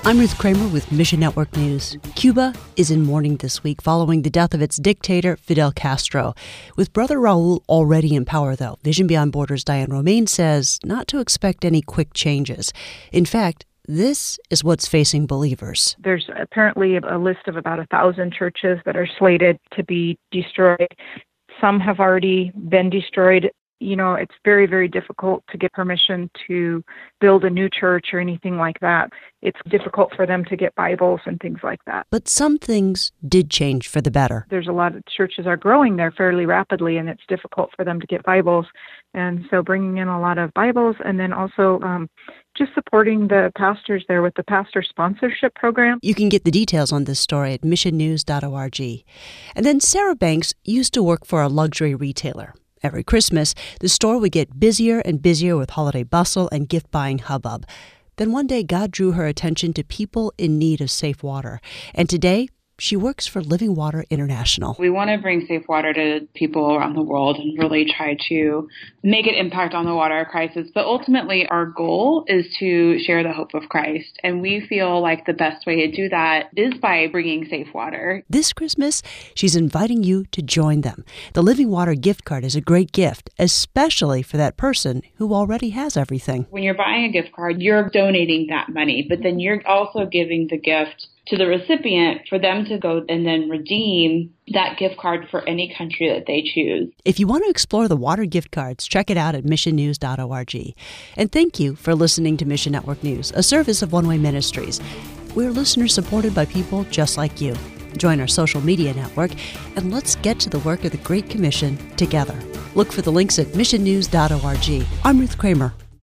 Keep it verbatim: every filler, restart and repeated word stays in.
I'm Ruth Kramer with Mission Network News. Cuba is in mourning this week following the death of its dictator, Fidel Castro. With brother Raul already in power, though, Vision Beyond Borders' Diane Romaine says not to expect any quick changes. In fact, this is what's facing believers. There's apparently a list of about a thousand churches that are slated to be destroyed. Some have already been destroyed. You know, it's very, very difficult to get permission to build a new church or anything like that. It's difficult for them to get Bibles and things like that. But some things did change for the better. There's a lot of churches are growing there fairly rapidly, and it's difficult for them to get Bibles. And so bringing in a lot of Bibles, and then also um, just supporting the pastors there with the pastor sponsorship program. You can get the details on this story at mission news dot org. And then Sarah Banks used to work for a luxury retailer. Every Christmas, the store would get busier and busier with holiday bustle and gift-buying hubbub. Then one day, God drew her attention to people in need of safe water. And today, she works for Living Water International. We want to bring safe water to people around the world and really try to make an impact on the water crisis. But ultimately, our goal is to share the hope of Christ. And we feel like the best way to do that is by bringing safe water. This Christmas, she's inviting you to join them. The Living Water gift card is a great gift, especially for that person who already has everything. When you're buying a gift card, you're donating that money, but then you're also giving the gift to the recipient for them to go and then redeem that gift card for any country that they choose. If you want to explore the water gift cards, check it out at mission news dot org. And thank you for listening to Mission Network News, a service of One Way Ministries. We're listeners supported by people just like you. Join our social media network, and let's get to the work of the Great Commission together. Look for the links at mission news dot org. I'm Ruth Kramer.